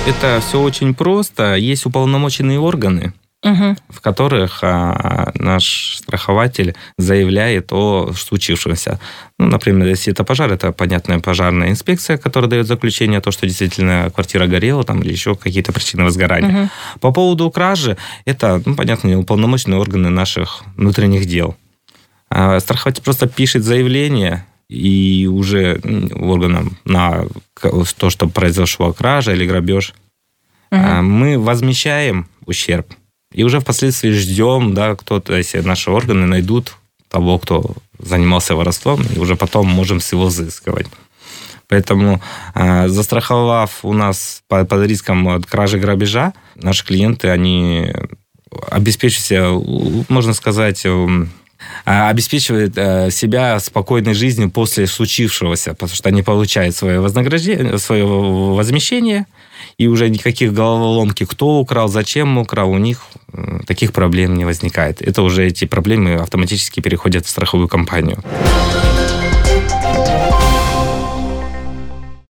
Это все очень просто. Есть уполномоченные органы, в которых наш страхователь заявляет о случившемся. Например, если это пожар, это, понятная пожарная инспекция, которая дает заключение о том, что действительно квартира горела там, или еще какие-то причины возгорания. По поводу кражи, это, понятно, уполномоченные органы наших внутренних дел. Страхователь просто пишет заявление, и уже органам на то, что произошла кража или грабеж, мы возмещаем ущерб. И уже впоследствии ждем, кто-то, если наши органы найдут того, кто занимался воровством, и уже потом можем с его взыскивать. Поэтому, застраховав у нас под риском от кражи, грабежа, наши клиенты, они обеспечивают себя, можно сказать, обеспечивают себя спокойной жизнью после случившегося, потому что они получают свое вознаграждение, свое возмещение, и уже никаких головоломки, кто украл, зачем украл, у них таких проблем не возникает. Это уже эти проблемы автоматически переходят в страховую компанию.